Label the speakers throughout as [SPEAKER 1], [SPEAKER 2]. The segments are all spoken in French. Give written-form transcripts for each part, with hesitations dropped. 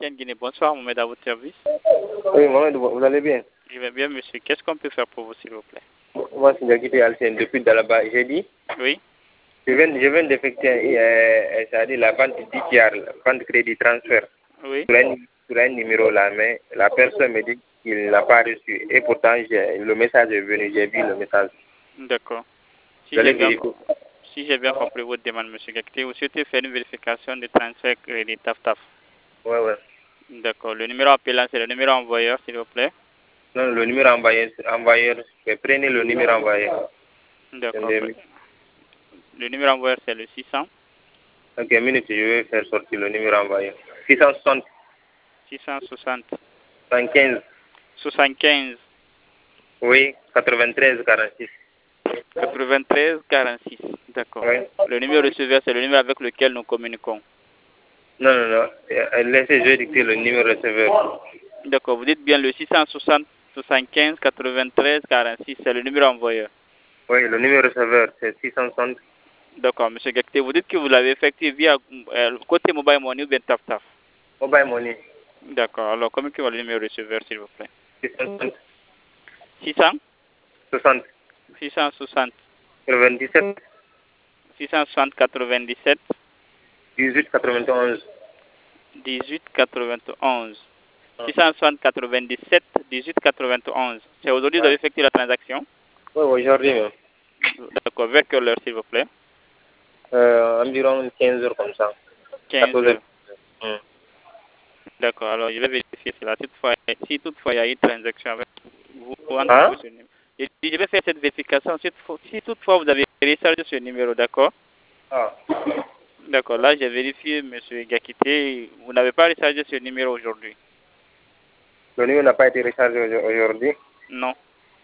[SPEAKER 1] MTN Guinée, bonsoir, Mohamed, à votre service.
[SPEAKER 2] Oui, Mohamed, vous allez bien?
[SPEAKER 1] Je vais bien, monsieur. Qu'est-ce qu'on peut faire pour vous, s'il vous plaît?
[SPEAKER 2] Moi, c'est Diakité Alcine depuis Dalaba. J'ai dit,
[SPEAKER 1] Oui.
[SPEAKER 2] je viens d'effectuer c'est-à-dire la vente d'ITR, la vente de crédit transfert
[SPEAKER 1] Oui.
[SPEAKER 2] sur un numéro là, mais la personne me dit qu'il n'a pas reçu. Et pourtant, le message est venu, j'ai vu le message.
[SPEAKER 1] D'accord. Si
[SPEAKER 2] Vous allez
[SPEAKER 1] j'ai bien,
[SPEAKER 2] vérifier.
[SPEAKER 1] si j'ai bien compris votre demande, monsieur Gakité, vous souhaitez faire une vérification de transfert crédit TAF-TAF.
[SPEAKER 2] Ouais, ouais.
[SPEAKER 1] D'accord. Le numéro appelant, c'est le numéro envoyeur, s'il vous plaît.
[SPEAKER 2] Non, le numéro envoyeur, prenez le numéro envoyeur.
[SPEAKER 1] D'accord. Le numéro envoyeur, c'est le 600.
[SPEAKER 2] Ok, une minute, je vais faire sortir le numéro envoyeur. 660
[SPEAKER 1] 660.
[SPEAKER 2] 115.
[SPEAKER 1] 75.
[SPEAKER 2] Oui, 93 46.
[SPEAKER 1] 93 46. D'accord.
[SPEAKER 2] Oui.
[SPEAKER 1] Le numéro receveur, c'est le numéro avec lequel nous communiquons.
[SPEAKER 2] Non, non, non. Laissez, je vais dicter le numéro receveur.
[SPEAKER 1] D'accord. Vous dites bien le 660 75 93 46. C'est le numéro envoyeur.
[SPEAKER 2] Oui, le numéro receveur, c'est 660.
[SPEAKER 1] D'accord, monsieur Gakté. Vous dites que vous l'avez effectué via côté Mobile Money ou bien TAF-TAF.
[SPEAKER 2] Mobile Money.
[SPEAKER 1] D'accord. Alors, communiquez-moi le numéro receveur, s'il vous plaît.
[SPEAKER 2] 660.
[SPEAKER 1] 600
[SPEAKER 2] 60.
[SPEAKER 1] 660
[SPEAKER 2] 97.
[SPEAKER 1] 660 97
[SPEAKER 2] 18 91.
[SPEAKER 1] 18 91. 660 97 18 91. C'est aujourd'hui que vous avez effectué la transaction?
[SPEAKER 2] Oui, aujourd'hui même.
[SPEAKER 1] D'accord. Vers quelle heure, s'il vous plaît?
[SPEAKER 2] Environ 15 heures comme ça.
[SPEAKER 1] 15
[SPEAKER 2] 14
[SPEAKER 1] heures.
[SPEAKER 2] heures.
[SPEAKER 1] D'accord. Alors, je vais vérifier cela. Si toutefois il y a une transaction avec vous,
[SPEAKER 2] Hein?
[SPEAKER 1] je vais faire cette vérification. Si toutefois vous avez rechargé ce numéro, d'accord?
[SPEAKER 2] Ah.
[SPEAKER 1] D'accord. Là, j'ai vérifié, M. Gakité. Vous n'avez pas rechargé ce numéro aujourd'hui?
[SPEAKER 2] Le numéro n'a pas été rechargé aujourd'hui.
[SPEAKER 1] Non.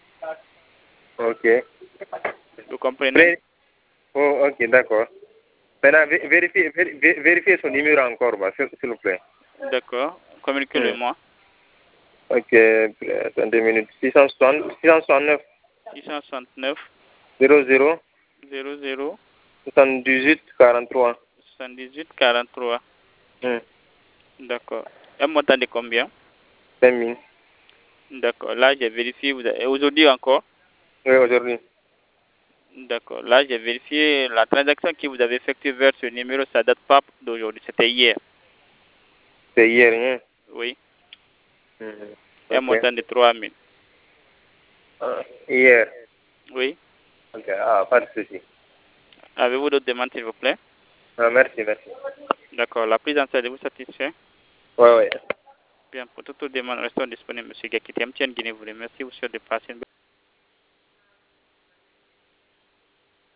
[SPEAKER 2] Ok.
[SPEAKER 1] Vous comprenez?
[SPEAKER 2] Oh, ok, d'accord. Maintenant, vérifiez son numéro encore, s'il vous plaît.
[SPEAKER 1] D'accord. Communiquez-le moi.
[SPEAKER 2] Ok, attendez une minute. 669
[SPEAKER 1] 669
[SPEAKER 2] 00
[SPEAKER 1] 00
[SPEAKER 2] 78 43.
[SPEAKER 1] 78 43. D'accord. Un montant de combien?
[SPEAKER 2] 5 000.
[SPEAKER 1] D'accord. Là, j'ai vérifié. Et aujourd'hui encore?
[SPEAKER 2] Oui, aujourd'hui.
[SPEAKER 1] D'accord. Là, j'ai vérifié la transaction que vous avez effectuée vers ce numéro, ça date pas d'aujourd'hui. C'était hier.
[SPEAKER 2] C'est hier, hein?
[SPEAKER 1] Oui. Un
[SPEAKER 2] Ok.
[SPEAKER 1] montant de 3 000.
[SPEAKER 2] Hier.
[SPEAKER 1] Oui.
[SPEAKER 2] Ok, pas de souci.
[SPEAKER 1] Avez-vous d'autres demandes, s'il vous plaît?
[SPEAKER 2] Merci, merci.
[SPEAKER 1] D'accord. La prise en charge vous satisfait?
[SPEAKER 2] Ouais, ouais.
[SPEAKER 1] Bien. Pour toute demande, restons disponibles, M. Gakité. MTN Guinée vous remercie. Vous souhaite de passer une